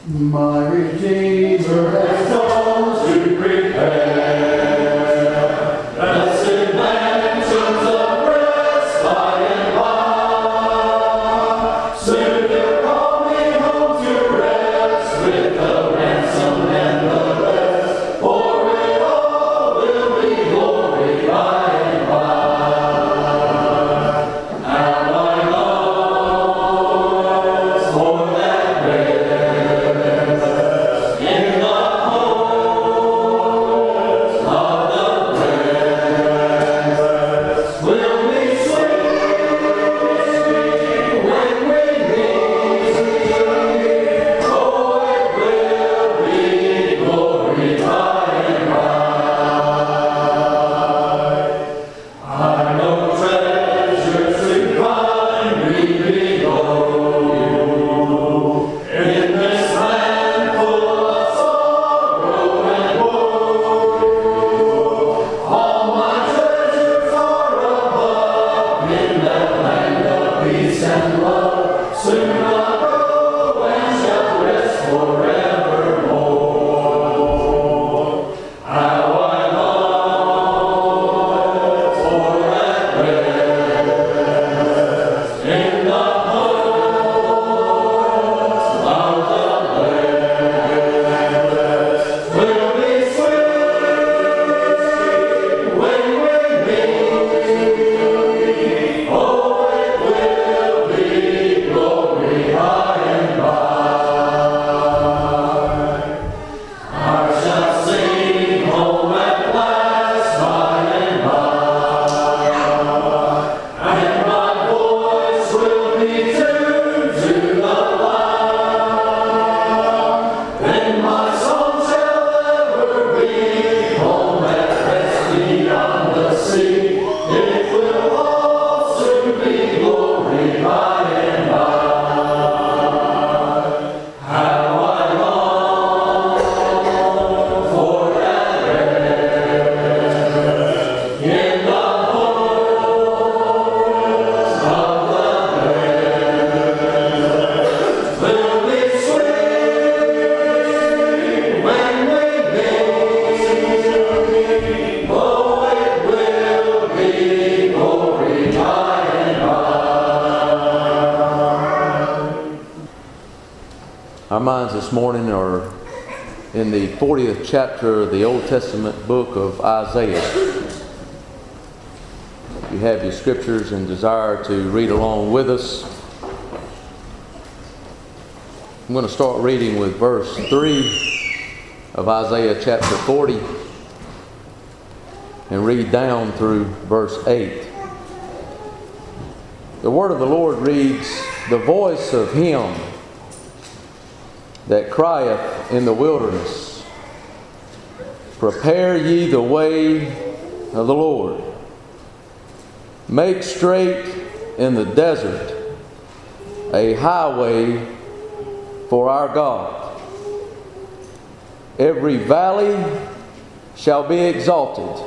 My Redeemer has come to prepare blessed mansions of rest by and by. Soon they'll call me home to rest with the ransom and the rest, for it all will be glory by and by. How I long for that rest. Our minds this morning are in the 40th chapter of the Old Testament book of Isaiah. If you have your scriptures and desire to read along with us, I'm going to start reading with verse 3 of Isaiah chapter 40 and read down through verse 8. The word of the Lord reads, "The voice of him that crieth in the wilderness, prepare ye the way of the Lord. Make straight in the desert a highway for our God. Every valley shall be exalted,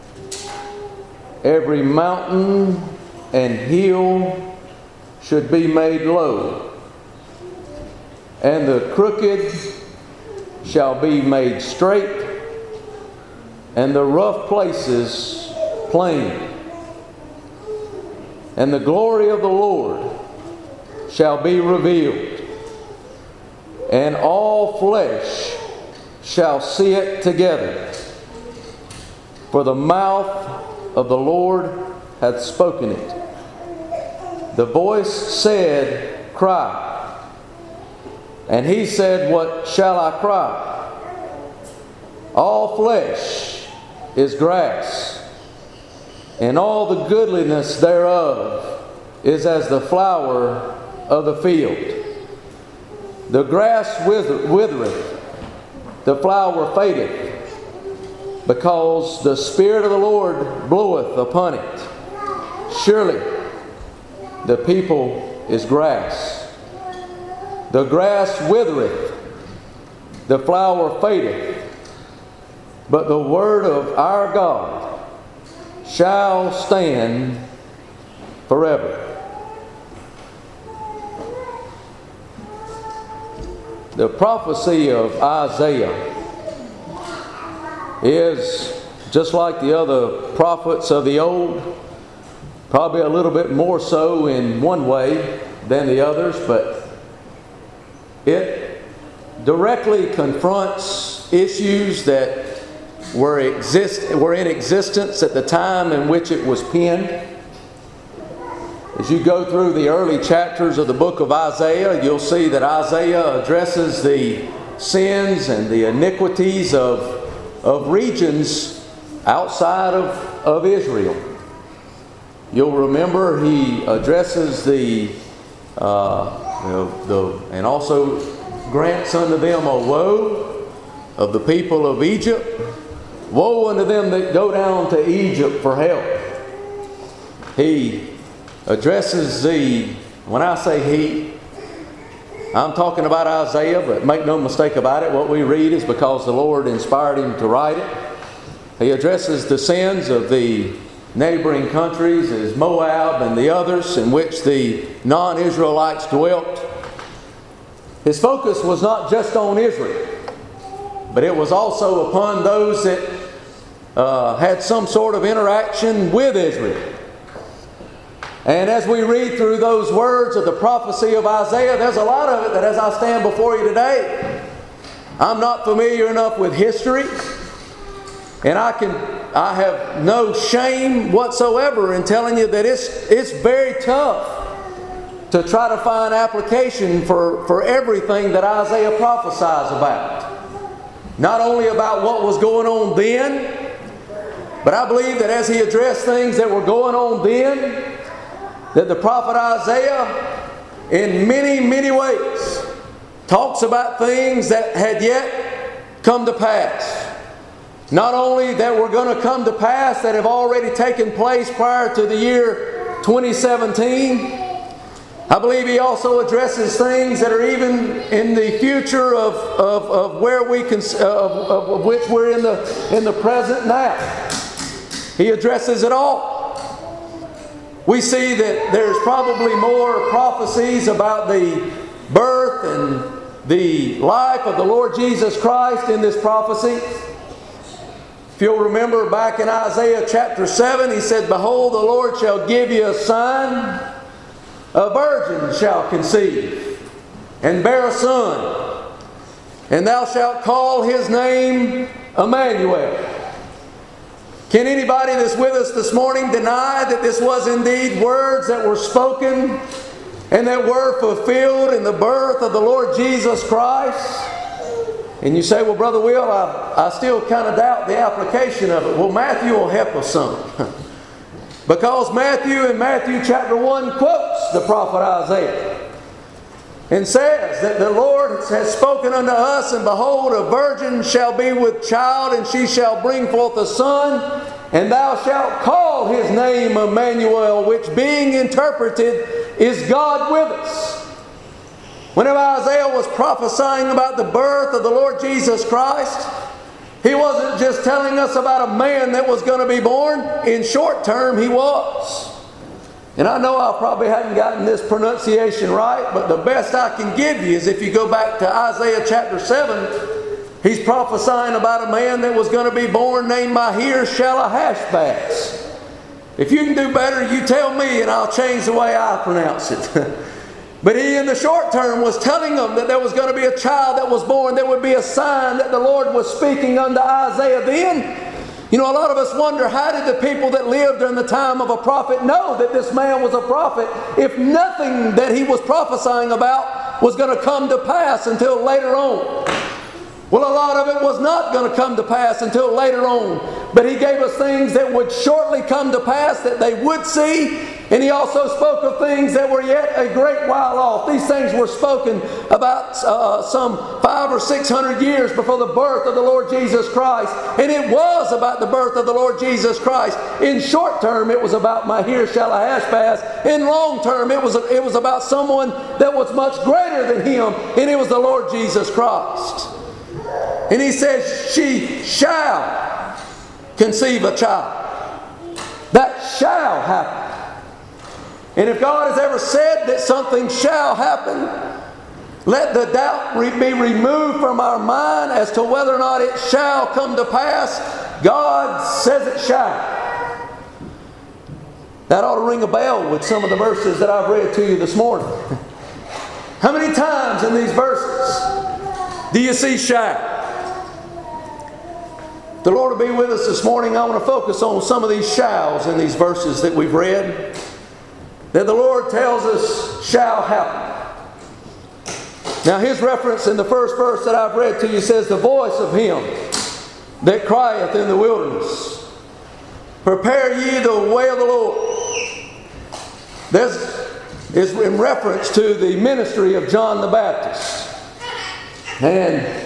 every mountain and hill should be made low, and the crooked shall be made straight, and the rough places plain. And the glory of the Lord shall be revealed, and all flesh shall see it together. For the mouth of the Lord hath spoken it. The voice said, Cry. And he said, What shall I cry? All flesh is grass, and all the goodliness thereof is as the flower of the field. The grass withereth, the flower fadeth, because the Spirit of the Lord bloweth upon it. Surely the people is grass. The grass withereth, the flower fadeth, but the word of our God shall stand forever. The prophecy of Isaiah is just like the other prophets of the old, probably a little bit more so in one way than the others, but it directly confronts issues that were in existence at the time in which it was penned. As you go through the early chapters of the book of Isaiah, you'll see that Isaiah addresses the sins and the iniquities of regions outside of Israel. You'll remember he addresses and also grants unto them a woe of the people of Egypt. Woe unto them that go down to Egypt for help. He addresses when I say he, I'm talking about Isaiah, but make no mistake about it, what we read is because the Lord inspired him to write it. He addresses the sins of the neighboring countries as Moab and the others in which the non-Israelites dwelt. His focus was not just on Israel, but it was also upon those that had some sort of interaction with Israel. And as we read through those words of the prophecy of Isaiah, there's a lot of it that as I stand before you today, I'm not familiar enough with history, and I have no shame whatsoever in telling you that it's very tough to try to find application for everything that Isaiah prophesies about. Not only about what was going on then, but I believe that as he addressed things that were going on then, that the prophet Isaiah, in many, many ways, talks about things that had yet come to pass. Not only that were going to come to pass, that have already taken place prior to the year 2017. I believe he also addresses things that are even in the future of where we can, of which we're in the present now. He addresses it all. We see that there's probably more prophecies about the birth and the life of the Lord Jesus Christ in this prophecy. If you'll remember back in Isaiah chapter 7, he said, "Behold, the Lord shall give you a sign. A virgin shall conceive and bear a son, and thou shalt call his name Emmanuel." Can anybody that's with us this morning deny that this was indeed words that were spoken and that were fulfilled in the birth of the Lord Jesus Christ? And you say, "Well, Brother Will, I still kind of doubt the application of it." Well, Matthew will help us some. Because Matthew in Matthew chapter 1 quotes the prophet Isaiah and says that the Lord has spoken unto us, "And behold, a virgin shall be with child, and she shall bring forth a son, and thou shalt call his name Emmanuel," which being interpreted is God with us. Whenever Isaiah was prophesying about the birth of the Lord Jesus Christ, he wasn't just telling us about a man that was going to be born. In short term, he was. And I know I probably hadn't gotten this pronunciation right, but the best I can give you is if you go back to Isaiah chapter 7, he's prophesying about a man that was going to be born named Maher-shalal-hash-baz. If you can do better, you tell me and I'll change the way I pronounce it. But he in the short term was telling them that there was going to be a child that was born. There would be a sign that the Lord was speaking unto Isaiah then. You know, a lot of us wonder, how did the people that lived during the time of a prophet know that this man was a prophet if nothing that he was prophesying about was going to come to pass until later on? Well, a lot of it was not going to come to pass until later on. But he gave us things that would shortly come to pass that they would see. And he also spoke of things that were yet a great while off. These things were spoken about some 500 or 600 years before the birth of the Lord Jesus Christ. And it was about the birth of the Lord Jesus Christ. In short term, it was about Maher-shalal-hash-baz. In long term, it was about someone that was much greater than him. And it was the Lord Jesus Christ. And he says, "She shall conceive a child." That shall happen. And if God has ever said that something shall happen, Let the doubt be removed from our mind as to whether or not it shall come to pass. God says it shall. That ought to ring a bell with some of the verses that I've read to you this morning. How many times in these verses do you see shall? The Lord will be with us this morning. I want to focus on some of these shalls in these verses that we've read, that the Lord tells us shall happen. Now his reference in the first verse that I've read to you says, the voice of him that crieth in the wilderness, prepare ye the way of the Lord. This is in reference to the ministry of John the Baptist. And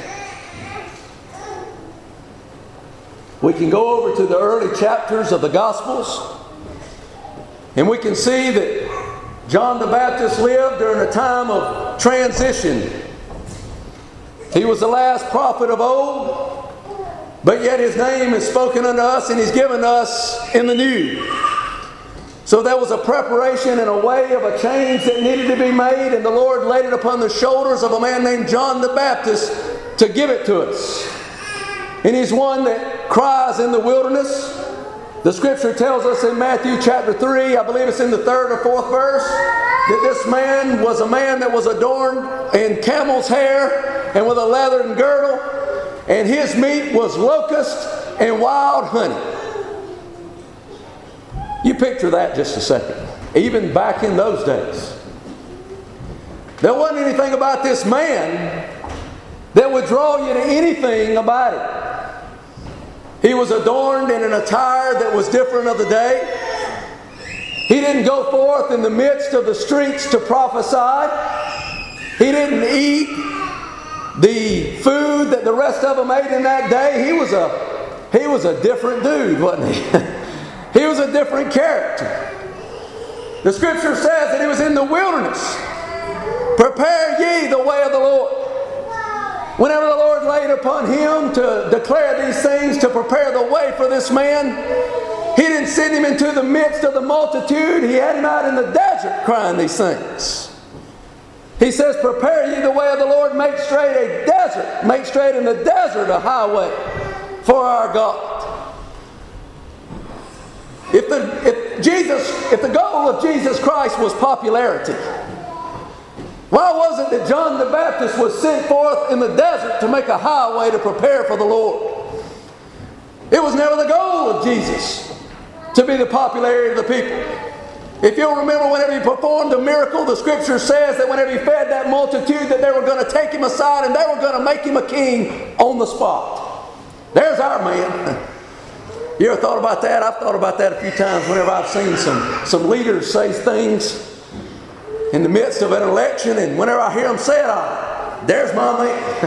we can go over to the early chapters of the Gospels, and we can see that John the Baptist lived during a time of transition. He was the last prophet of old, but yet his name is spoken unto us and he's given us in the new. So there was a preparation and a way of a change that needed to be made, and the Lord laid it upon the shoulders of a man named John the Baptist to give it to us. And he's one that cries in the wilderness. The scripture tells us in Matthew chapter 3, I believe it's in the 3rd or 4th verse, that this man was a man that was adorned in camel's hair and with a leathern girdle, and his meat was locust and wild honey. You picture that just a second. Even back in those days, there wasn't anything about this man that would draw you to anything about it. He was adorned in an attire that was different of the day. He didn't go forth in the midst of the streets to prophesy. He didn't eat the food that the rest of them ate in that day. He was a different dude, wasn't he? He was a different character. The scripture says that he was in the wilderness. Prepare ye the way of the Lord. Whenever the Lord laid upon him to declare these things, to prepare the way for this man, he didn't send him into the midst of the multitude. He had him out in the desert crying these things. He says, prepare ye the way of the Lord, make straight a desert, make straight in the desert a highway for our God. If the goal of Jesus Christ was popularity, why was it that John the Baptist was sent forth in the desert to make a highway to prepare for the Lord? It was never the goal of Jesus to be the popularity of the people. If you'll remember, whenever he performed a miracle, the scripture says that whenever he fed that multitude, that they were going to take him aside and they were going to make him a king on the spot. There's our man. You ever thought about that? I've thought about that a few times whenever I've seen some leaders say things in the midst of an election, and whenever I hear them say it, there's my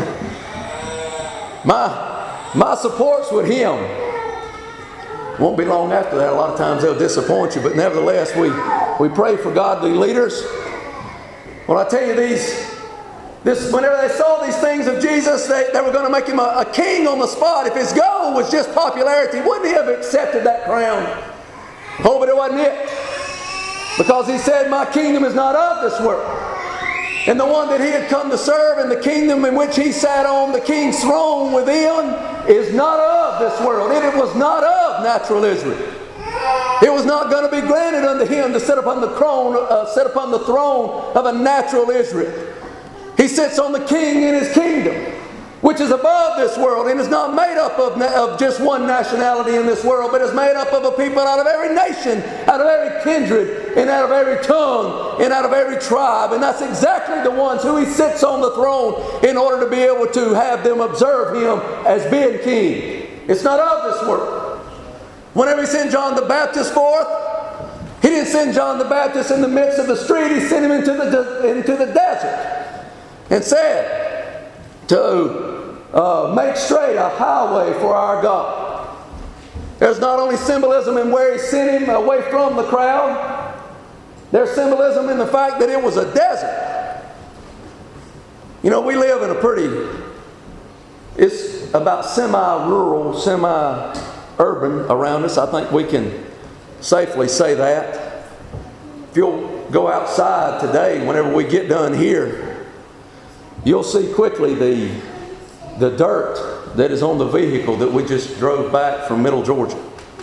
man. My support's with him. Won't be long after that. A lot of times they'll disappoint you, but nevertheless, we pray for godly leaders. Well, I tell you, whenever they saw these things of Jesus, they were going to make him a king on the spot. If his goal was just popularity, wouldn't he have accepted that crown? Oh, but it wasn't it. Because he said, my kingdom is not of this world. And the one that he had come to serve, and the kingdom in which he sat on the king's throne within, is not of this world. And it was not of natural Israel. It was not going to be granted unto him to sit upon the throne of a natural Israel. He sits on the king in his kingdom, which is above this world, and is not made up of just one nationality in this world, but is made up of a people out of every nation, out of every kindred, and out of every tongue, and out of every tribe. And that's exactly the ones who he sits on the throne in order to be able to have them observe him as being king. It's not of this world. Whenever he sent John the Baptist forth, he didn't send John the Baptist in the midst of the street. He sent him into the desert and said to make straight a highway for our God. There's not only symbolism in where he sent him away from the crowd, there's symbolism in the fact that it was a desert. You know, we live in it's about semi-rural, semi-urban around us. I think we can safely say that. If you'll go outside today, whenever we get done here, you'll see quickly the dirt that is on the vehicle that we just drove back from Middle Georgia.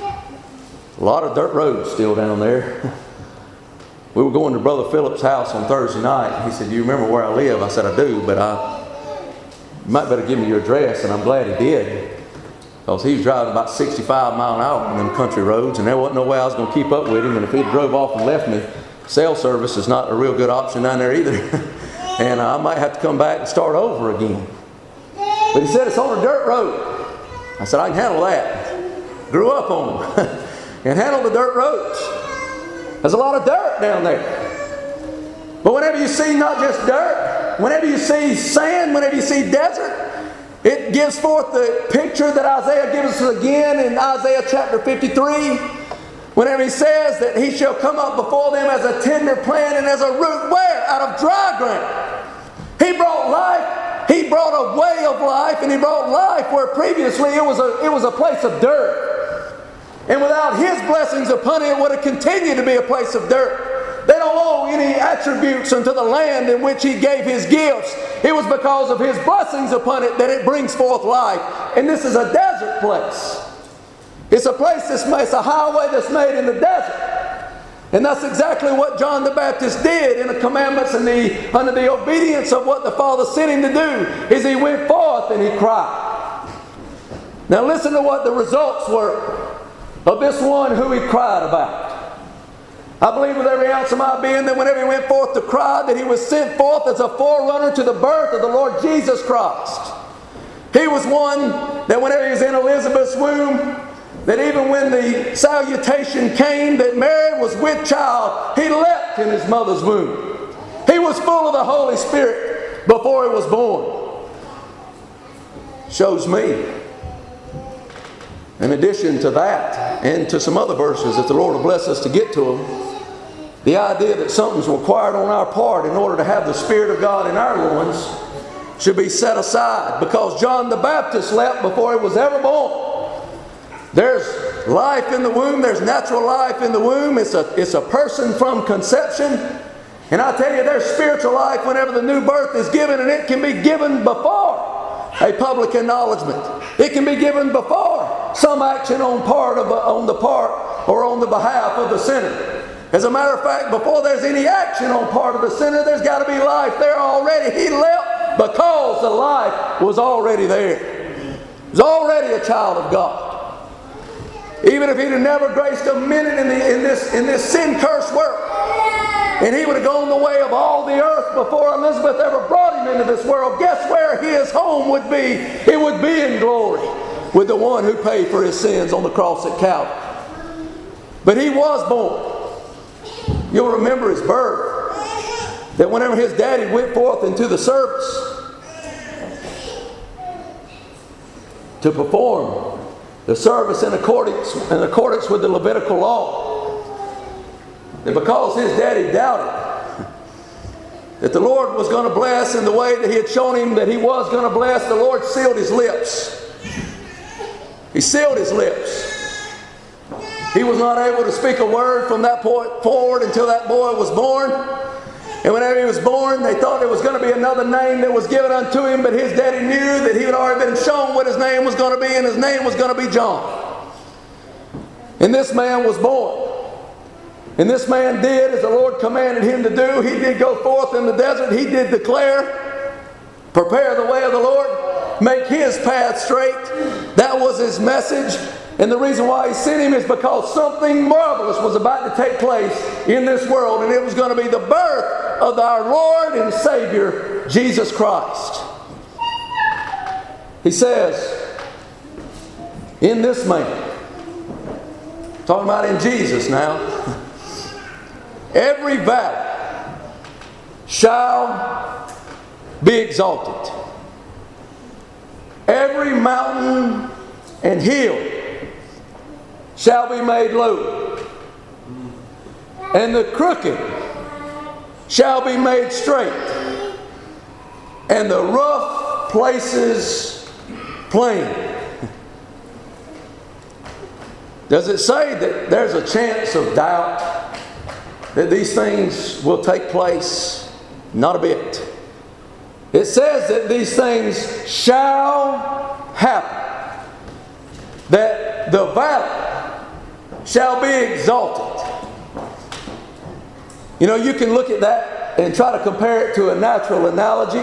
A lot of dirt roads still down there. We were going to Brother Phillips' house on Thursday night. He said, "Do you remember where I live?" I said, "I do, but you might better give me your address." And I'm glad he did, because he was driving about 65 miles an hour on them country roads, and there wasn't no way I was going to keep up with him. And if he drove off and left me, cell service is not a real good option down there either. And I might have to come back and start over again. But he said, "It's on a dirt road." I said, "I can handle that. Grew up on them." And handle the dirt roads. There's a lot of dirt down there. But whenever you see not just dirt, whenever you see sand, whenever you see desert, it gives forth the picture that Isaiah gives us again in Isaiah chapter 53. Whenever he says that he shall come up before them as a tender plant and as a root where? Out of dry ground. He brought life. He brought a way of life, and he brought life where previously it was a place of dirt. And without his blessings upon it, it would have continued to be a place of dirt. They don't owe any attributes unto the land in which he gave his gifts. It was because of his blessings upon it that it brings forth life. And this is a desert place. It's a place it's a highway that's made in the desert. And that's exactly what John the Baptist did in the commandments and under the obedience of what the Father sent him to do, is he went forth and he cried. Now listen to what the results were of this one who he cried about. I believe with every ounce of my being that whenever he went forth to cry, that he was sent forth as a forerunner to the birth of the Lord Jesus Christ. He was one that whenever he was in Elizabeth's womb, that even when the salutation came that Mary was with child, he leapt in his mother's womb. He was full of the Holy Spirit before he was born. Shows me, in addition to that, and to some other verses that the Lord will bless us to get to them, the idea that something's required on our part in order to have the Spirit of God in our loins should be set aside, because John the Baptist leapt before he was ever born. There's life in the womb. There's natural life in the womb. It's a person from conception. And I tell you, there's spiritual life whenever the new birth is given, and it can be given before a public acknowledgement. It can be given before some action on the part or on the behalf of the sinner. As a matter of fact, before there's any action on part of the sinner, there's got to be life there already. He leapt because the life was already there. He was already a child of God. Even if he'd have never graced a minute in this sin-cursed world, and he would have gone the way of all the earth before Elizabeth ever brought him into this world, guess where his home would be? It would be in glory with the one who paid for his sins on the cross at Calvary. But he was born. You'll remember his birth, that whenever his daddy went forth into the service to perform the service in accordance with the Levitical law, that because his daddy doubted that the Lord was going to bless in the way that he had shown him that he was going to bless, the Lord sealed his lips. He sealed his lips. He was not able to speak a word from that point forward until that boy was born. And whenever he was born, they thought there was going to be another name that was given unto him, but his daddy knew that he had already been shown what his name was going to be, and his name was going to be John. And this man was born. And this man did as the Lord commanded him to do. He did go forth in the desert. He did declare, prepare the way of the Lord, make his path straight. That was his message. And the reason why he sent him is because something marvelous was about to take place in this world, and it was going to be the birth of our Lord and Savior, Jesus Christ. He says, in this man, talking about in Jesus now, every valley shall be exalted. Every mountain and hill shall be made low, and the crooked shall be made straight, and the rough places plain. Does it say that there's a chance of doubt that these things will take place? Not a bit. It says that these things shall happen. That the valley shall be exalted. You know, you can look at that and try to compare it to a natural analogy.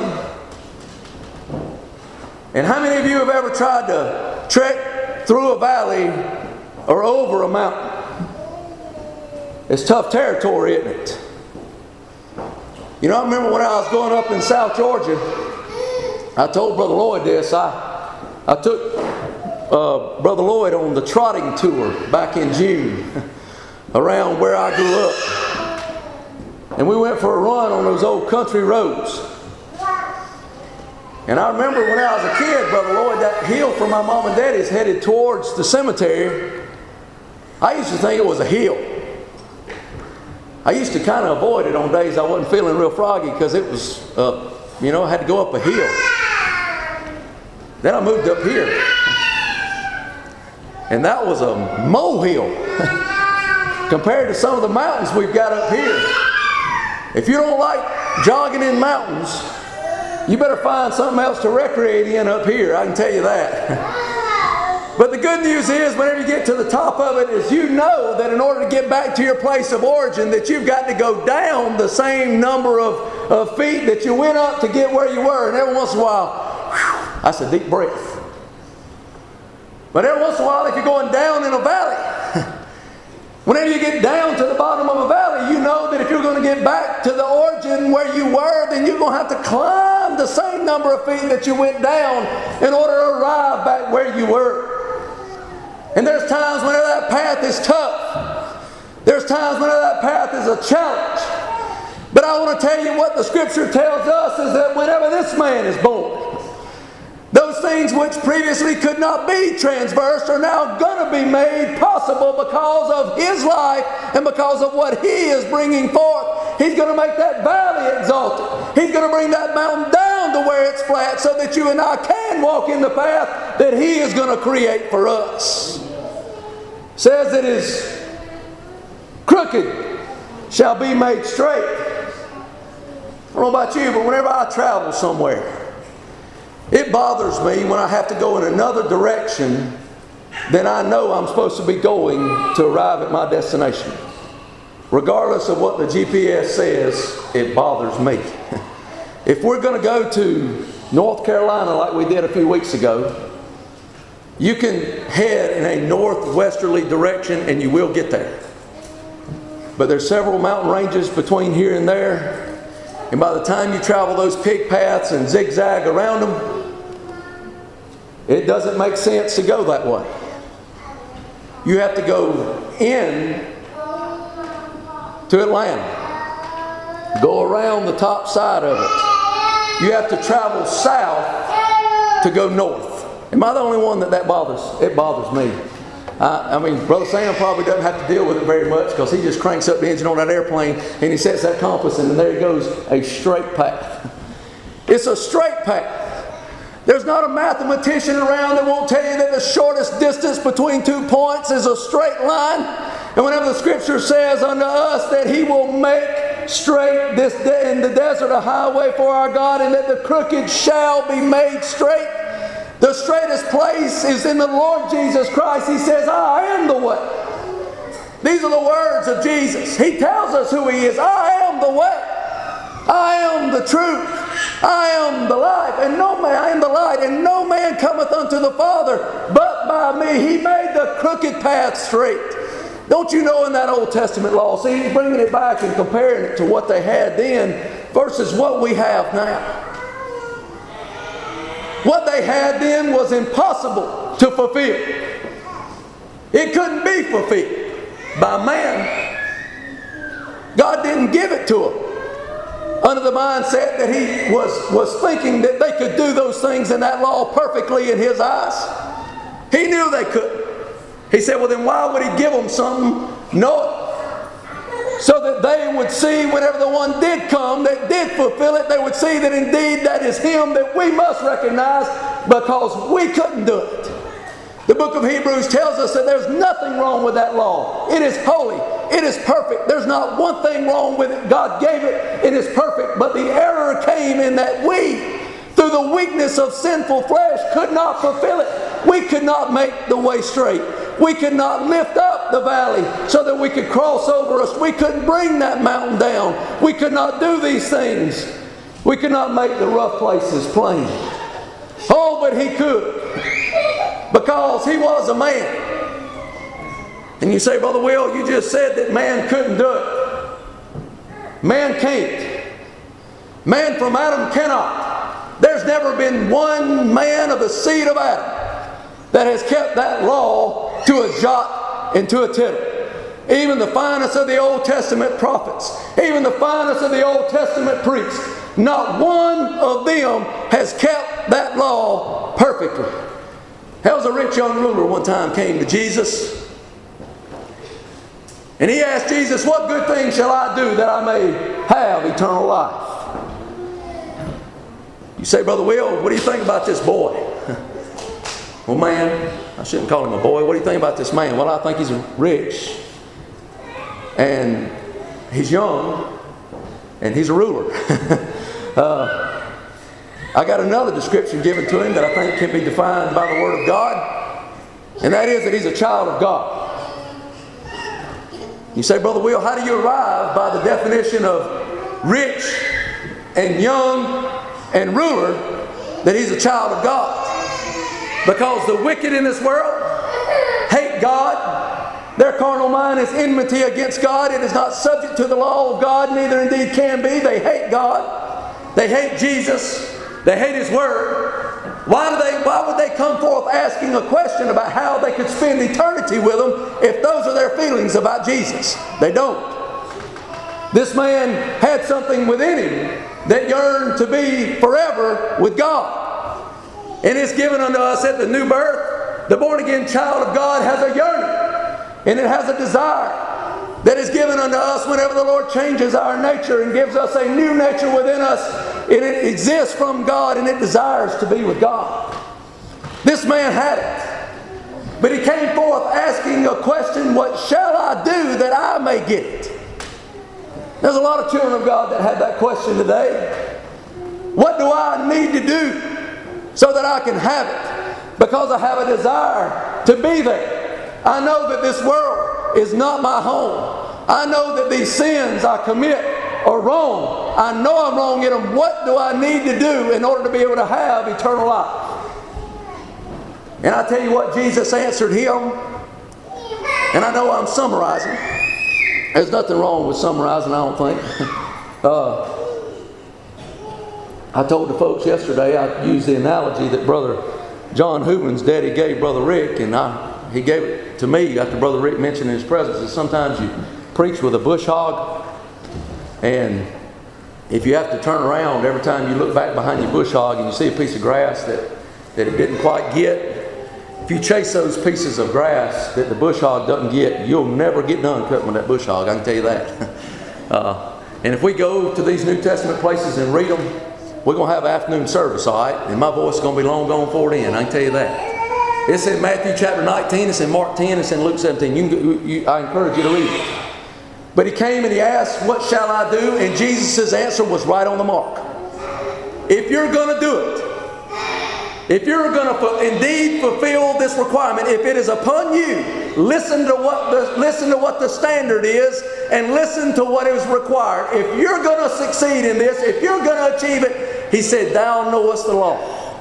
And how many of you have ever tried to trek through a valley or over a mountain? It's tough territory, isn't it? You know, I remember when I was growing up in South Georgia, I told Brother Lloyd this. I took Brother Lloyd on the trotting tour back in June around where I grew up. And we went for a run on those old country roads. And I remember when I was a kid, Brother Lloyd, that hill from my mom and daddy's headed towards the cemetery. I used to think it was a hill. I used to kind of avoid it on days I wasn't feeling real froggy because it was, I had to go up a hill. Then I moved up here. And that was a molehill compared to some of the mountains we've got up here. If you don't like jogging in mountains, you better find something else to recreate in up here, I can tell you that. But the good news is, whenever you get to the top of it, is you know that in order to get back to your place of origin, that you've got to go down the same number of feet that you went up to get where you were. And every once in a while, that's a deep breath. But every once in a while, if you're going down in a valley, whenever you get down to the bottom of a valley, you know that if you're going to get back to the origin where you were, then you're going to have to climb the same number of feet that you went down in order to arrive back where you were. And there's times whenever that path is tough. There's times whenever that path is a challenge. But I want to tell you what the Scripture tells us is that whenever this man is born, those things which previously could not be transversed are now going to be made possible because of his life and because of what he is bringing forth. He's going to make that valley exalted. He's going to bring that mountain down to where it's flat so that you and I can walk in the path that he is going to create for us. It says that his crooked shall be made straight. I don't know about you, but whenever I travel somewhere, it bothers me when I have to go in another direction than I know I'm supposed to be going to arrive at my destination. Regardless of what the GPS says, it bothers me. If we're going to go to North Carolina like we did a few weeks ago, you can head in a northwesterly direction and you will get there. But there's several mountain ranges between here and there. And by the time you travel those pig paths and zigzag around them, it doesn't make sense to go that way. You have to go in to Atlanta. Go around the top side of it. You have to travel south to go north. Am I the only one that bothers? It bothers me. I mean, Brother Sam probably doesn't have to deal with it very much because he just cranks up the engine on that airplane and he sets that compass and there goes a straight path. It's a straight path. There's not a mathematician around that won't tell you that the shortest distance between 2 points is a straight line. And whenever the Scripture says unto us that he will make straight this in the desert a highway for our God and that the crooked shall be made straight, the straightest place is in the Lord Jesus Christ. He says, I am the way. These are the words of Jesus. He tells us who he is. I am the way. I am the truth. I am the life, and I am the light, and no man cometh unto the Father but by me. He made the crooked path straight. Don't you know in that Old Testament law? See, he's bringing it back and comparing it to what they had then versus what we have now. What they had then was impossible to fulfill. It couldn't be fulfilled by man. God didn't give it to them under the mindset that he was thinking that they could do those things in that law perfectly in his eyes. He knew they couldn't. He said, well, then why would he give them something? No. So that they would see whenever the one did come that did fulfill it, they would see that indeed that is him that we must recognize because we couldn't do it. The book of Hebrews tells us that there's nothing wrong with that law. It is holy. It is perfect. There's not one thing wrong with it. God gave it. It is perfect. But the error came in that we through the weakness of sinful flesh, could not fulfill it. We could not make the way straight. We could not lift up the valley so that we could cross over us. We couldn't bring that mountain down. We could not do these things. We could not make the rough places plain. Oh, but He could, because He was a man. And you say, Brother Will, you just said that man couldn't do it. Man can't. Man from Adam cannot. There's never been one man of the seed of Adam that has kept that law to a jot and to a tittle. Even the finest of the Old Testament prophets, even the finest of the Old Testament priests, not one of them has kept that law perfectly. There was a rich young ruler one time came to Jesus, and he asked Jesus, what good thing shall I do that I may have eternal life? You say, Brother Will, what do you think about this boy? Well, man, I shouldn't call him a boy. What do you think about this man? Well, I think he's rich, and he's young, and he's a ruler. I got another description given to him that I think can be defined by the Word of God, and that is that he's a child of God. You say, Brother Will, how do you arrive by the definition of rich and young and ruler that he's a child of God? Because the wicked in this world hate God. Their carnal mind is enmity against God. It is not subject to the law of God, neither indeed can be. They hate God. They hate Jesus. They hate His Word. Why would they come forth asking a question about how they could spend eternity with Him if those are their feelings about Jesus? They don't. This man had something within him that yearned to be forever with God. And it's given unto us at the new birth. The born-again child of God has a yearning, and it has a desire that is given unto us whenever the Lord changes our nature and gives us a new nature within us. And it exists from God, and it desires to be with God. This man had it. But he came forth asking a question, what shall I do that I may get it? There's a lot of children of God that have that question today. What do I need to do so that I can have it? Because I have a desire to be there. I know that this world is not my home. I know that these sins I commit are wrong. I know I'm wrong in them. What do I need to do in order to be able to have eternal life? And I tell you what Jesus answered him. And I know I'm summarizing. There's nothing wrong with summarizing, I don't think. I told the folks yesterday, I used the analogy that Brother John Hooven's daddy gave Brother Rick, and he gave it to me after Brother Rick mentioned in his presence, that sometimes you preach with a bush hog, and if you have to turn around every time you look back behind your bush hog and you see a piece of grass that it didn't quite get, if you chase those pieces of grass that the bush hog doesn't get, you'll never get done cutting with that bush hog, I can tell you that. And if we go to these New Testament places and read them, we're going to have afternoon service, all right? And my voice is going to be long gone for it in, I can tell you that. It's in Matthew chapter 19, it's in Mark 10, it's in Luke 17. I encourage you to read it. But he came and he asked, what shall I do? And Jesus' answer was right on the mark. If you're going to do it, if you're going to indeed fulfill this requirement, if it is upon you, listen to what the standard is, and listen to what is required. If you're going to succeed in this, if you're going to achieve it, he said, thou knowest the law.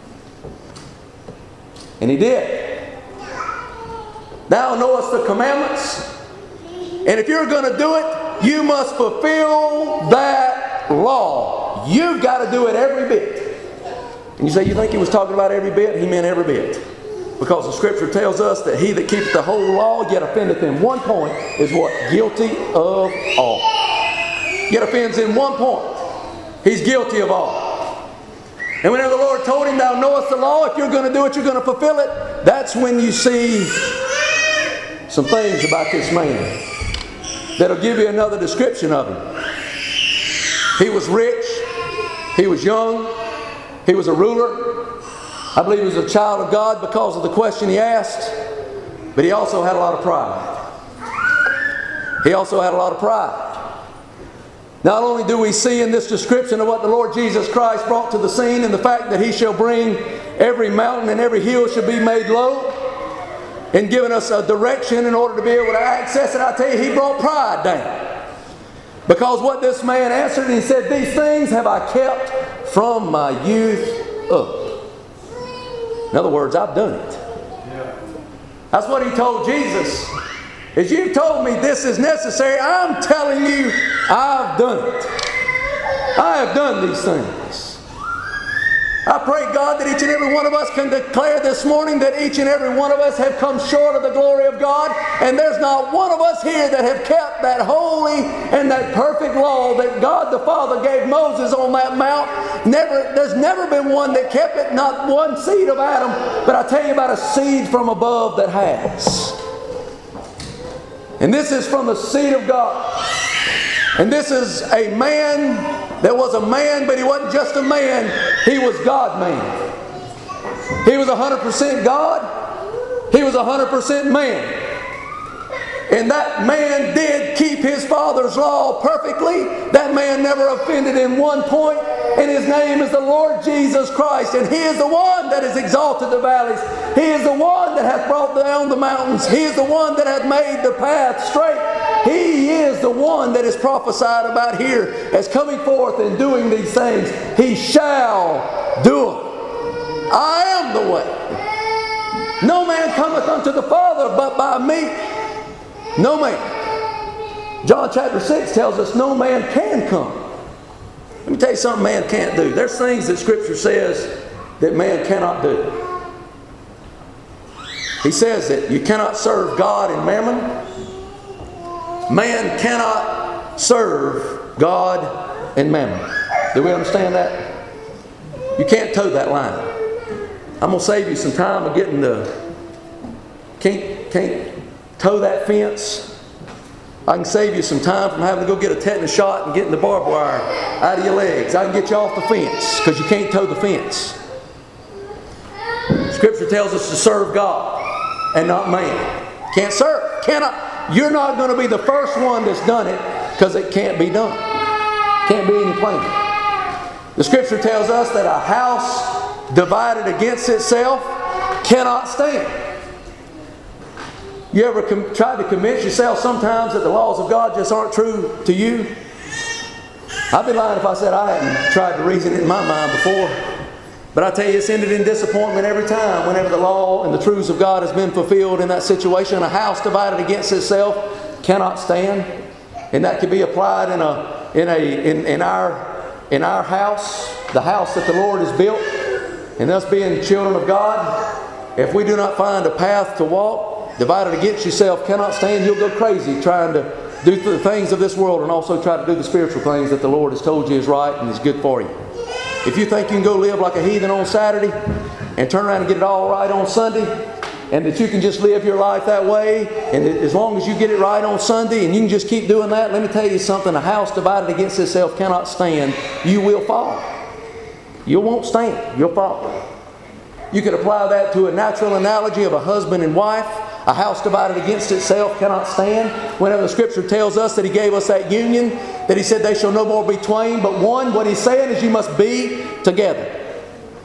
And he did. Thou knowest the commandments. And if you're going to do it, you must fulfill that law. You've got to do it every bit. And you say, you think he was talking about every bit? He meant every bit. Because the Scripture tells us that he that keepeth the whole law yet offendeth in one point is what? Guilty of all. Yet offends in one point. He's guilty of all. And whenever the Lord told him, thou knowest the law, if you're going to do it, you're going to fulfill it, that's when you see some things about this man that'll give you another description of him. He was rich. He was young. He was a ruler. I believe he was a child of God because of the question he asked. But he also had a lot of pride. He also had a lot of pride. Not only do we see in this description of what the Lord Jesus Christ brought to the scene, and the fact that He shall bring every mountain and every hill shall be made low, and given us a direction in order to be able to access it, I tell you, He brought pride down. Because what this man answered, He said, "These things have I kept from my youth up." In other words, I've done it. That's what He told Jesus. As you've told me this is necessary, I'm telling you, I've done it. I have done these things. I pray, God, that each and every one of us can declare this morning that each and every one of us have come short of the glory of God, and there's not one of us here that have kept that holy and that perfect law that God the Father gave Moses on that mount. There's never been one that kept it, not one seed of Adam, but I tell you about a seed from above that has. And this is from the seed of God. And this is a man that was a man, but he wasn't just a man. He was God-man. He was 100% God. He was 100% man. And that man did keep his Father's law perfectly. That man never offended in one point. And His name is the Lord Jesus Christ. And He is the one that has exalted the valleys. He is the one that hath brought down the mountains. He is the one that hath made the path straight. He is the one that is prophesied about here as coming forth and doing these things. He shall do it. I am the way. No man cometh unto the Father but by me. No man. John chapter 6 tells us no man can come. Let me tell you something man can't do. There's things that Scripture says that man cannot do. He says that you cannot serve God and mammon. Man cannot serve God and mammon. Do we understand that? You can't toe that line. I'm going to save you some time of getting the... Can't toe that fence. I can save you some time from having to go get a tetanus shot and getting the barbed wire out of your legs. I can get you off the fence because you can't toe the fence. Scripture tells us to serve God and not man. Can't serve. Cannot. You're not going to be the first one that's done it because it can't be done. Can't be any plainer. The Scripture tells us that a house divided against itself cannot stand. You ever tried to convince yourself sometimes that the laws of God just aren't true to you? I'd be lying if I said I hadn't tried to reason it in my mind before. But I tell you, it's ended in disappointment every time whenever the law and the truths of God has been fulfilled in that situation. A house divided against itself cannot stand. And that can be applied in our house, the house that the Lord has built. And us being children of God, if we do not find a path to walk, divided against yourself cannot stand, you'll go crazy trying to do the things of this world and also try to do the spiritual things that the Lord has told you is right and is good for you. If you think you can go live like a heathen on Saturday and turn around and get it all right on Sunday, and that you can just live your life that way, and as long as you get it right on Sunday and you can just keep doing that, let me tell you something, a house divided against itself cannot stand. You will fall. You won't stand. You'll fall. You could apply that to a natural analogy of a husband and wife. A house divided against itself cannot stand. Whenever the Scripture tells us that He gave us that union, that He said they shall no more be twain but one, what He's saying is you must be together.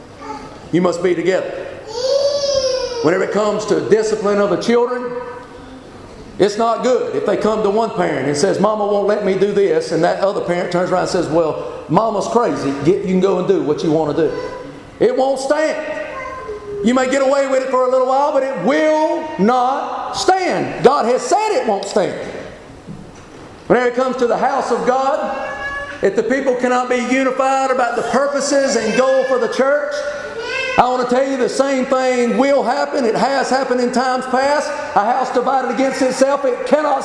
You must be together. Whenever it comes to discipline of the children, it's not good if they come to one parent and says, Mama won't let me do this, and that other parent turns around and says, well, Mama's crazy. You can go and do what you want to do. It won't stand. You may get away with it for a little while, but it will not stand. God has said it won't stand. Whenever it comes to the house of God, if the people cannot be unified about the purposes and goal for the church, I want to tell you the same thing will happen. It has happened in times past. A house divided against itself, it cannot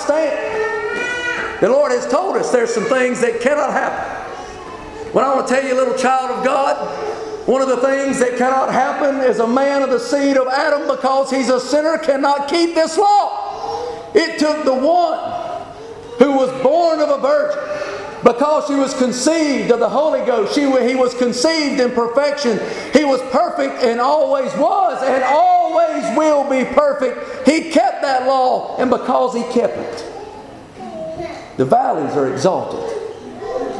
stand. The Lord has told us there's some things that cannot happen. When I want to tell you, little child of God, one of the things that cannot happen is a man of the seed of Adam, because he's a sinner, cannot keep this law. It took the one who was born of a virgin, because she was conceived of the Holy Ghost. He was conceived in perfection. He was perfect and always was and always will be perfect. He kept that law, and because He kept it, the valleys are exalted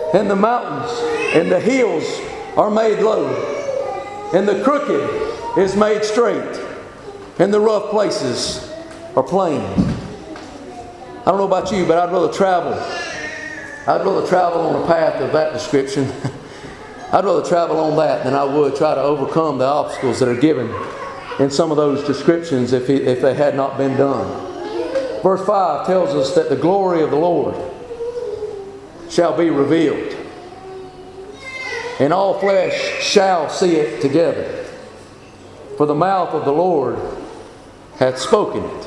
and the mountains and the hills are made low, and the crooked is made straight, and the rough places are plain. I don't know about you, but I'd rather travel on a path of that description. I'd rather travel on that than I would try to overcome the obstacles that are given in some of those descriptions if they had not been done. Verse 5 tells us that the glory of the Lord shall be revealed, and all flesh shall see it together. For the mouth of the Lord hath spoken it.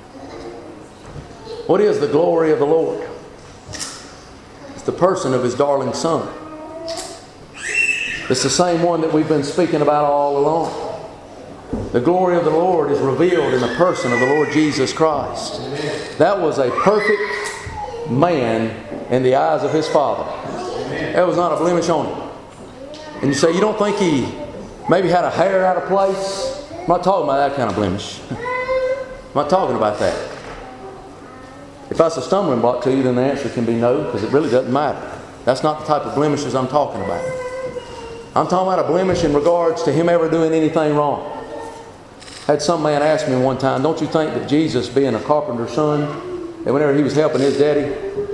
What is the glory of the Lord? It's the person of His darling Son. It's the same one that we've been speaking about all along. The glory of the Lord is revealed in the person of the Lord Jesus Christ. That was a perfect man in the eyes of His Father. There was not a blemish on him. And you say, you don't think He maybe had a hair out of place? I'm not talking about that kind of blemish. I'm not talking about that. If that's a stumbling block to you, then the answer can be no, because it really doesn't matter. That's not the type of blemishes I'm talking about. I'm talking about a blemish in regards to Him ever doing anything wrong. I had some man ask me one time, don't you think that Jesus, being a carpenter's son, that whenever he was helping his daddy,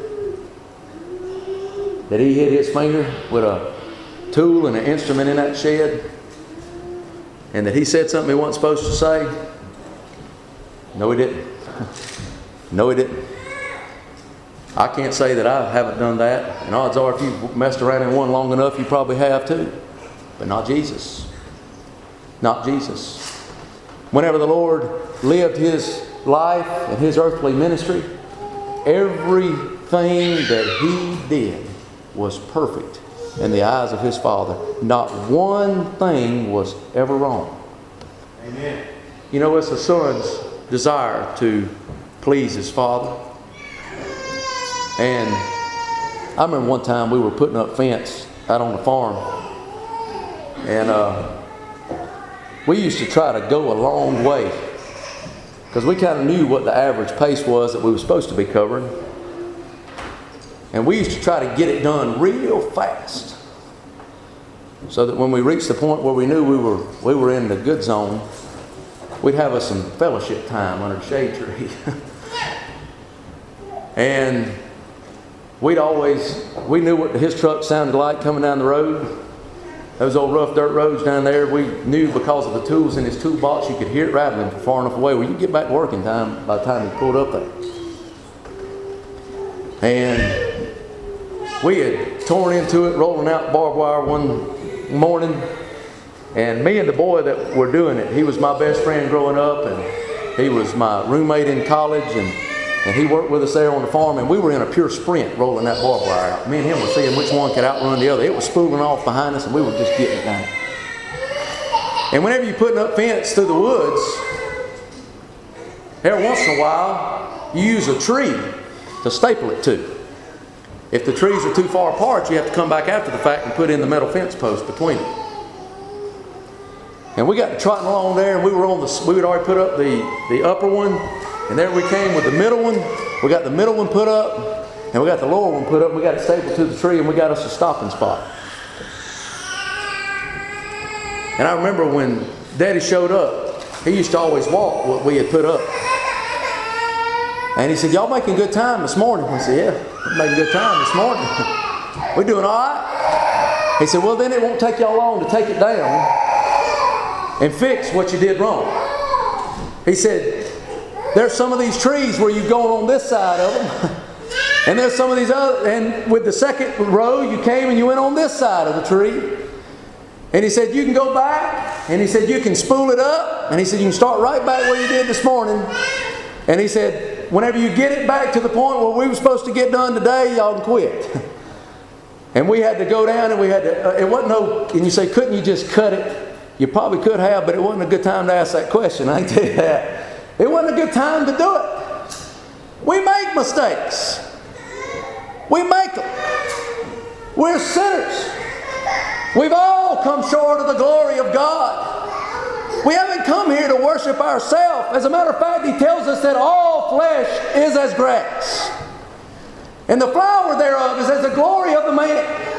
that he hit his finger with a tool and an instrument in that shed, and that he said something he wasn't supposed to say? No, he didn't. No, he didn't. I can't say that I haven't done that, and odds are if you've messed around in one long enough, you probably have too. But not Jesus. Not Jesus. Whenever the Lord lived His life and His earthly ministry, everything that He did was perfect in the eyes of His Father. Not one thing was ever wrong. Amen. You know, it's a son's desire to please his father. And I remember one time we were putting up fence out on the farm. And we used to try to go a long way, because we kind of knew what the average pace was that we were supposed to be covering. And we used to try to get it done real fast, so that when we reached the point where we knew we were in the good zone, we'd have us some fellowship time under the shade tree. And we knew what his truck sounded like coming down the road. Those old rough dirt roads down there, we knew because of the tools in his toolbox, you could hear it rattling far enough away where you get back to working time by the time he pulled up there. And we had torn into it, rolling out barbed wire one morning. And me and the boy that were doing it, he was my best friend growing up, and he was my roommate in college, and he worked with us there on the farm, and we were in a pure sprint rolling that barbed wire out. Me and him were seeing which one could outrun the other. It was spooling off behind us, and we were just getting it down. And whenever you're putting up fence through the woods, every once in a while, you use a tree to staple it to. If the trees are too far apart, you have to come back after the fact and put in the metal fence post between them. And we got trotting along there, and we had already put up the upper one, and there we came with the middle one. We got the middle one put up, and we got the lower one put up, and we got it stapled to the tree, and we got us a stopping spot. And I remember when Daddy showed up, he used to always walk what we had put up. And he said, y'all making good time this morning? I said, yeah, we're making good time this morning. We doing all right? He said, well, then it won't take y'all long to take it down and fix what you did wrong. He said, there's some of these trees where you've gone on this side of them, and there's some of these other, and with the second row you came and you went on this side of the tree. And he said, you can go back, and he said, you can spool it up, and he said, you can start right back where you did this morning. And he said, whenever you get it back to the point where we were supposed to get done today, y'all can quit. And we had to go down, and we had to, it wasn't no, and you say, couldn't you just cut it? You probably could have, but it wasn't a good time to ask that question, I can tell you that. It wasn't a good time to do it. We make mistakes. We make them. We're sinners. We've all come short of the glory of God. We haven't come here to worship ourselves. As a matter of fact, He tells us that all flesh is as grass, and the flower thereof is as the glory of the man.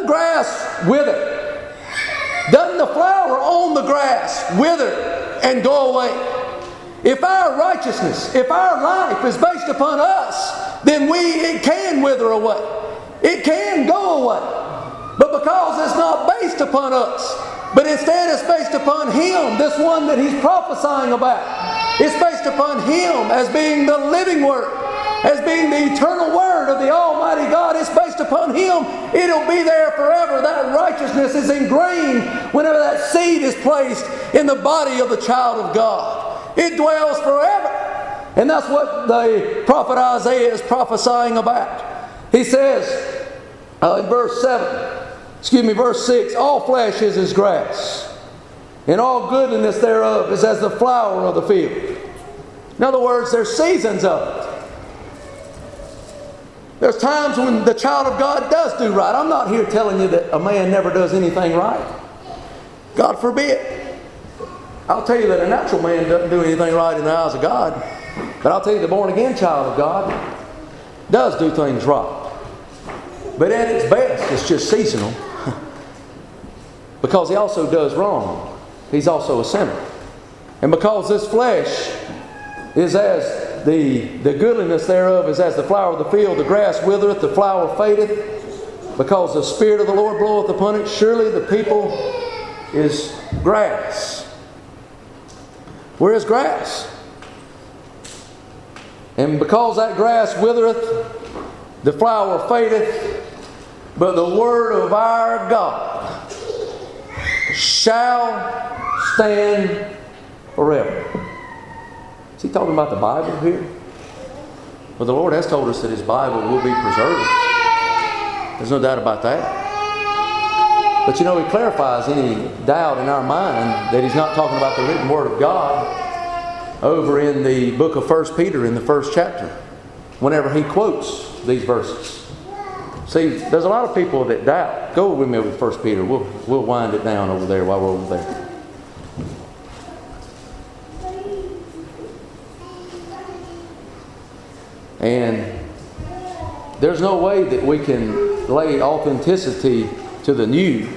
grass wither? Doesn't the flower on the grass wither and go away? If our righteousness, if our life is based upon us, then it can wither away. It can go away. But because it's not based upon us, but instead it's based upon Him, this one that He's prophesying about. It's based upon Him as being the living Word, as being the eternal Word of the Almighty God. It's based upon Him. It'll be there forever. That righteousness is ingrained whenever that seed is placed in the body of the child of God. It dwells forever. And that's what the prophet Isaiah is prophesying about. He says in verse 6, all flesh is as grass, and all goodliness thereof is as the flower of the field. In other words, there's seasons of it. There's times when the child of God does do right. I'm not here telling you that a man never does anything right. God forbid. I'll tell you that a natural man doesn't do anything right in the eyes of God. But I'll tell you the born-again child of God does do things right. But at its best, it's just seasonal. Because he also does wrong. He's also a sinner. And because this flesh is as the goodliness thereof is as the flower of the field, the grass withereth, the flower fadeth, because the Spirit of the Lord bloweth upon it. Surely the people is grass. Where is grass? And because that grass withereth, the flower fadeth, but the word of our God shall stand forever. Is he talking about the Bible here? Well, the Lord has told us that His Bible will be preserved. There's no doubt about that. But you know, He clarifies any doubt in our mind that He's not talking about the written Word of God over in the book of 1 Peter in the 1st chapter, whenever he quotes these verses. See, there's a lot of people that doubt. Go with me with 1 Peter. We'll wind it down over there while we're over there. And there's no way that we can lay authenticity to the New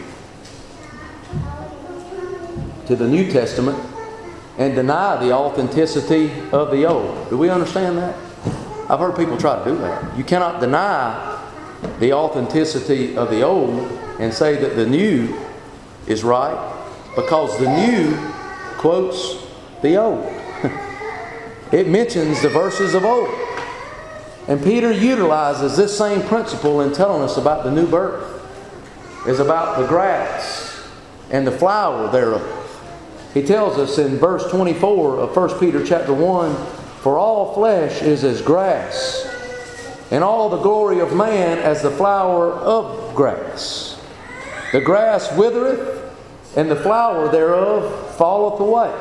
Testament and deny the authenticity of the Old. Do we understand that? I've heard people try to do that. You cannot deny the authenticity of the Old and say that the New is right, because the New quotes the Old. It mentions the verses of old. And Peter utilizes this same principle in telling us about the new birth. It's about the grass and the flower thereof. He tells us in verse 24 of 1 Peter chapter 1, for all flesh is as grass, and all the glory of man as the flower of grass. The grass withereth, and the flower thereof falleth away.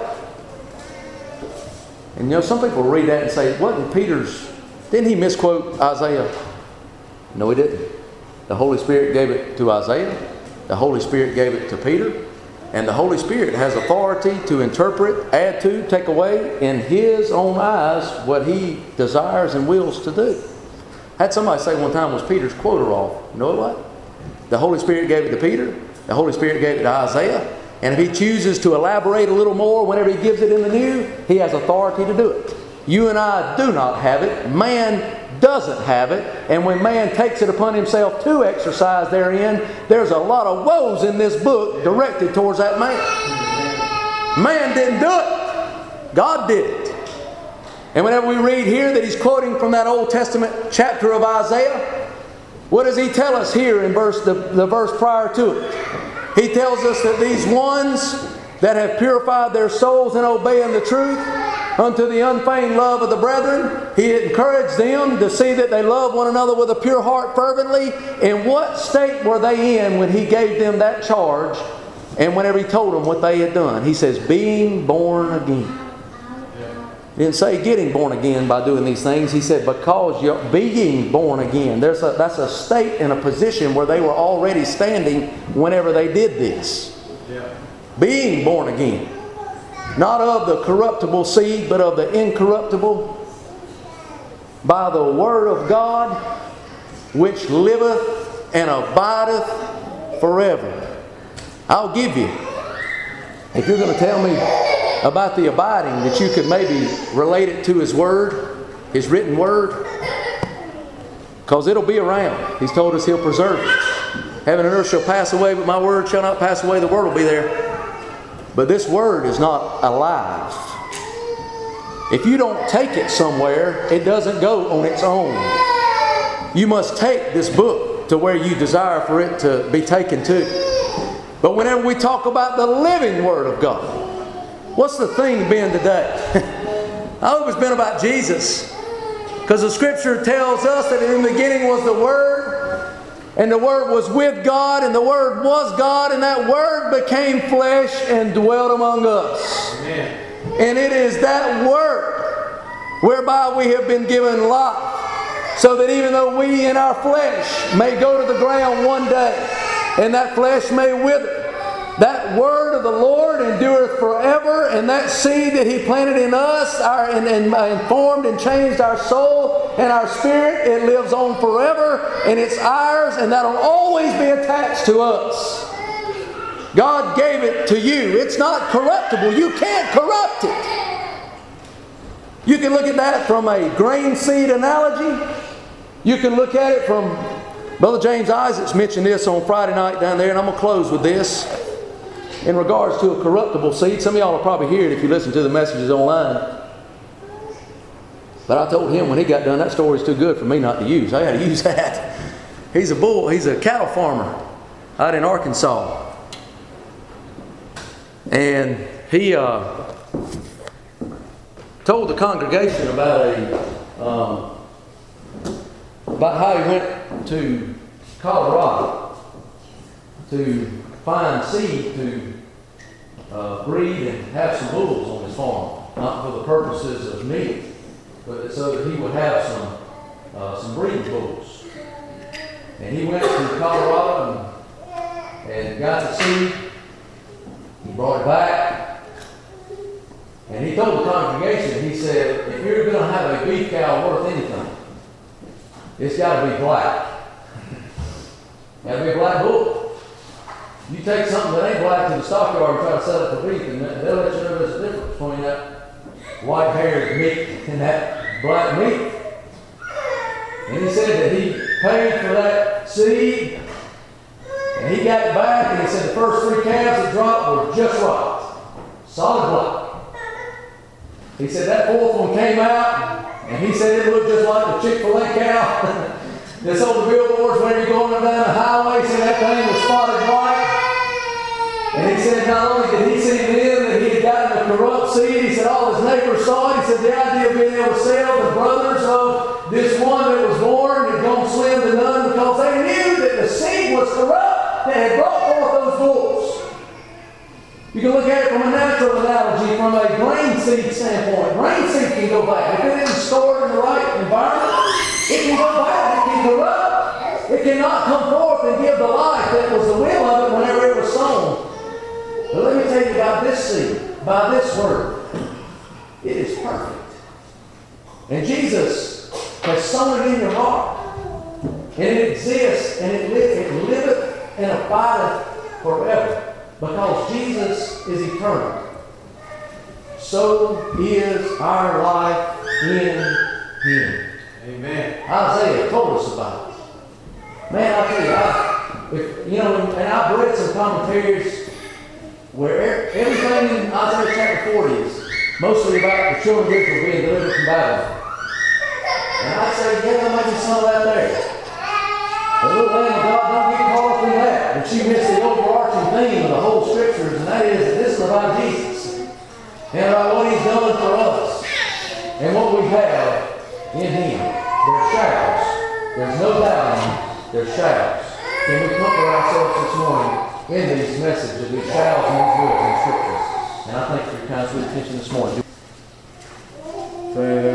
And you know, some people read that and say, didn't he misquote Isaiah? No, he didn't. The Holy Spirit gave it to Isaiah. The Holy Spirit gave it to Peter. And the Holy Spirit has authority to interpret, add to, take away in His own eyes what He desires and wills to do. I had somebody say one time, was Peter's quoter off? You know what? The Holy Spirit gave it to Peter. The Holy Spirit gave it to Isaiah. And if He chooses to elaborate a little more whenever He gives it in the New, He has authority to do it. You and I do not have it. Man doesn't have it. And when man takes it upon himself to exercise therein, there's a lot of woes in this book directed towards that man. Man didn't do it. God did it. And whenever we read here that he's quoting from that Old Testament chapter of Isaiah, what does he tell us here in the verse prior to it? He tells us that these ones that have purified their souls in obeying the truth unto the unfeigned love of the brethren, he encouraged them to see that they love one another with a pure heart fervently. In what state were they in when he gave them that charge? And whenever he told them what they had done, he says, being born again. He didn't say getting born again by doing these things. He said because you're being born again. That's a state and a position where they were already standing whenever they did this. Being born again. Not of the corruptible seed, but of the incorruptible, by the word of God, which liveth and abideth forever. I'll give you. If you're going to tell me about the abiding, that you could maybe relate it to His Word, His written Word, because it'll be around. He's told us He'll preserve it. Heaven and earth shall pass away, but my Word shall not pass away. The Word will be there. But this Word is not alive. If you don't take it somewhere, it doesn't go on its own. You must take this book to where you desire for it to be taken to. But whenever we talk about the living Word of God, what's the theme been today? I hope it's been about Jesus. Because the Scripture tells us that in the beginning was the Word, and the Word was with God, and the Word was God, and that Word became flesh and dwelt among us. Amen. And it is that Word whereby we have been given life, so that even though we in our flesh may go to the ground one day, and that flesh may wither, that Word of the Lord endureth forever, and that seed that He planted in us and formed and changed our soul and our spirit, it lives on forever, and it's ours, and that'll always be attached to us. God gave it to you. It's not corruptible. You can't corrupt it. You can look at that from a grain seed analogy. You can look at it from... Brother James Isaacs mentioned this on Friday night down there, and I'm going to close with this. In regards to a corruptible seed, some of y'all will probably hear it if you listen to the messages online. But I told him when he got done, that story's too good for me not to use. I got to use that. He's a cattle farmer out in Arkansas. And he told the congregation about how he went to Colorado to find seed to breed and have some bulls on his farm, not for the purposes of meat, but so that he would have some breeding bulls. And he went to Colorado and got the seed. He brought it back, and he told the congregation, he said, if you're going to have a beef cow worth anything, it's got to be black. Got to be a black bull. You take something that ain't black to the stockyard and try to sell it for beef, and they'll let you know there's a difference between that white-haired meat and that black meat. And he said that he paid for that seed, and he got it back, and he said the first 3 calves that dropped were just right. Solid black. He said that 4th one came out, and he said it looked just like the Chick-fil-A cow. This on the billboards when you're going down the highway, see that thing was spotted white. And he said not only did he see then that he had gotten a corrupt seed, he said all his neighbors saw it. He said the idea of being able to sell the brothers of this one that was born had gone slim to none, because they knew that the seed was corrupt that had brought forth those bulls. You can look at it from a natural analogy, from a grain seed standpoint. Grain seed can go bad. If it isn't stored in the right environment, it can go bad. It can corrupt. It cannot come forth and give the life that was the will of it whenever it was sown. But let me tell you about this seed, by this Word. It is perfect. And Jesus has sown it in your heart. And it exists, and it liveth and abideth forever. Because Jesus is eternal. So is our life in Him. Amen. Isaiah told us about it. Man, I tell you, and I've read some commentaries where everything in Isaiah chapter 40 is mostly about the children of Israel being delivered from Babylon. And I say, yeah, there might be some of that there. The little Lamb of God don't get caught up in that. But you miss the overarching theme of the whole Scriptures, and that is that this is about Jesus. And about what He's done for us. And what we have in Him. There shalls. There's no doubting. There shalls. Can we comfort ourselves this morning in these messages, these shalls and these words in Scriptures? And I thank you for your kind sweet attention this morning.